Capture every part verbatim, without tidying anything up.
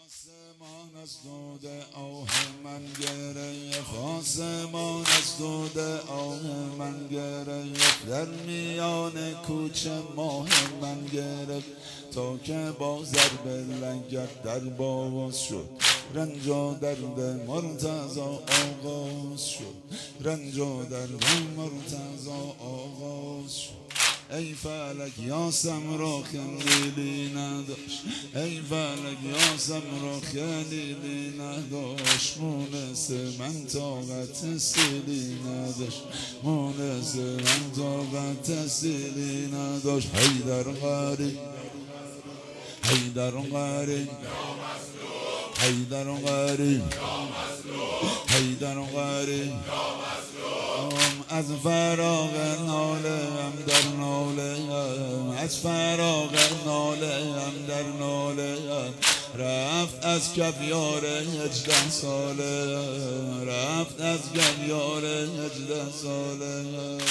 آسمان از دود آه من گرفت، آسمان از دود آه من گرفت، در میان کوچه ماه من گرفت، تا که با ضرب لگد در باز شد، رنج و درد مرتضی آغاز شد، رنج و درد مرتضی آغاز شد. ای فلک یاسم را خیلی نداشت، ای فلک یاسم را خیلی نداشت، مونس من طاقت سیلی نداشت، مونس من طاقت سیلی نداشت. حیدر غریب حیدر غریب حیدر غریب حیدر غریب، از فراغ ناله هم در ناله هم، از فراغ ناله هم در ناله هم، رفت از کف یار هجده ساله، رفت از کف یار هجده ساله.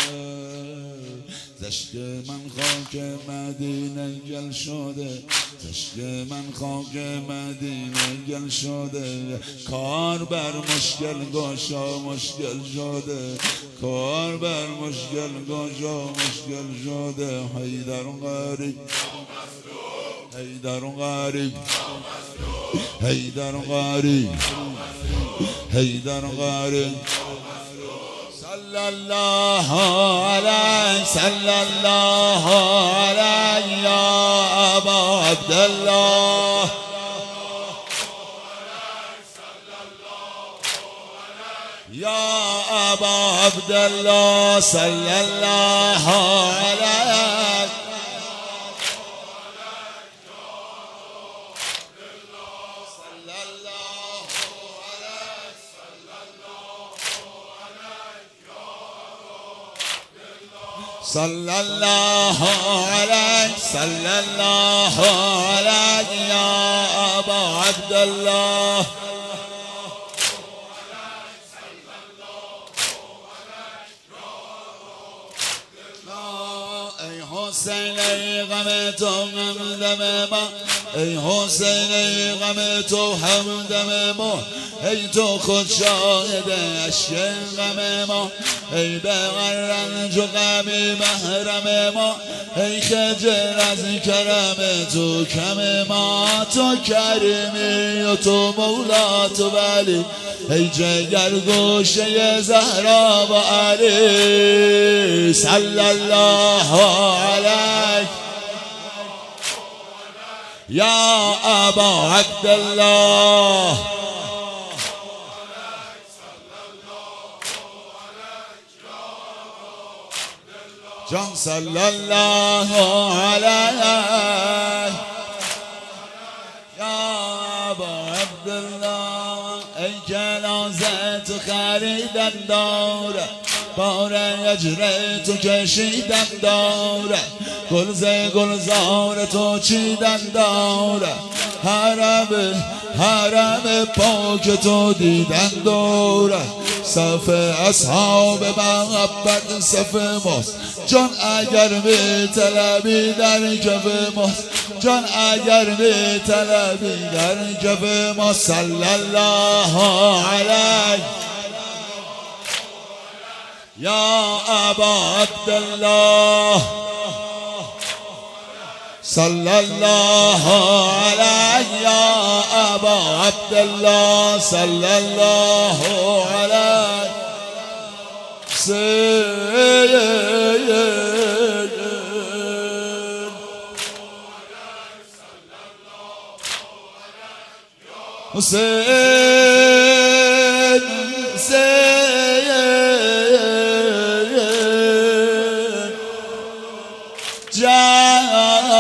زشک من خاک مدینه گل شده، زشک من خاک مدینه گل شده، کار بر مشکل گشا مشکل شده، کار بر مشکل گشا مشکل شده. حیدر غریب حیدر غریب حیدر غریب حیدر غریب، صلی الله علیه صلی الله علیه یا ابا عبدالله، یا ابا عبدالله صلی الله علیه. صلی الله علیه صلی الله علیه یا ابا عبدالله، ای حسین ای غم تو همدم ما، ای حسین ای غم تو همدم ما، ای تو خود شاهد اشک غم ما، ای به رنج و غم محرم ما، ای خجل از کرم تو کم ما، تو کریمی و تو مولا تو ولی، ای جگر گوشه زهرا و علی. صلی الله علیه یا ابا عبدالله، جان صلی الله علیه یا ابا عبدالله، ای جنازه تو خریدن داره، بار اجره تو کشیدن داره، گلز گلزار تو چیدن داره، حرم حرم پاک تو دیدن داره، صف اصحاب محبت صف ماست، جان اگر می طلبی در کف ماست، جان اگر می طلبی در کف ماست. صلی الله علیه یا ابا عبدالله، صلی الله علیه یا ابا عبدالله، صلی الله علیه حسین حسین جان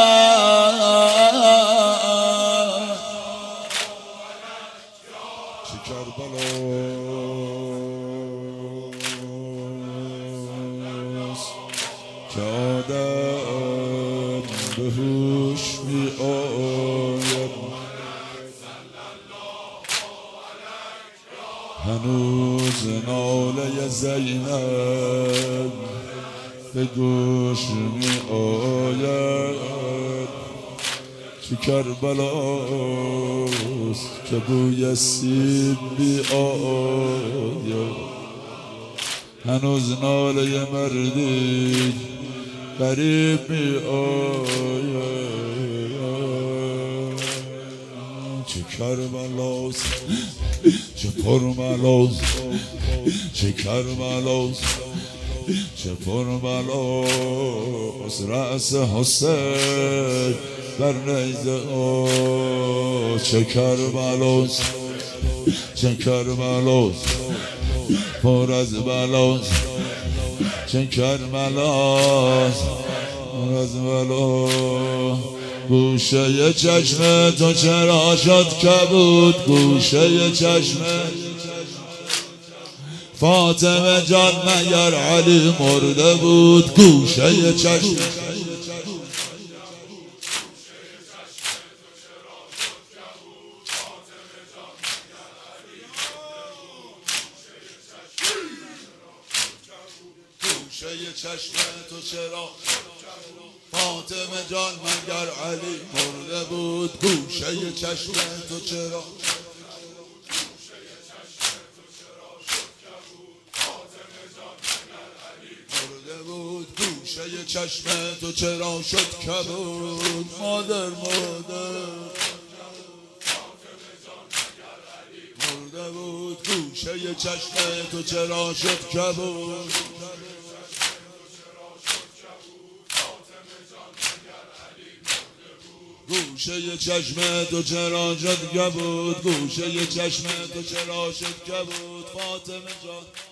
کربلاست که آدم به هوش می آید، هنوز ناله زینب به گوش می آید، چه کربلاست که بوی سیب بی آید، هنوز ناله مردی غریب می آید. چه کربلاست چه پرملاست، چه کربلاست چه پرملاست، رأس حسین بر نیزه او. چه کربلاست چه کربلاست پر از بلاست، چه کربلاست پر از بلاست. گوشه چشم تو چرا شد کبود، گوشه چشم فاطمه جان مگر علی مرده بود. گوشه چشم گوشه چشم تو چرا فاطمه جان مگر علی مرده بود. گوشه چشم تو چرا مرده بود. گوشه چشم تو چرا شد کبود. مادر مادر مرده بود. گوشه چشم تو چرا شد کبود. گوشه چشم تو چرا شد کبود. گوشه چشم تو چرا شد کبود. فاطمه جان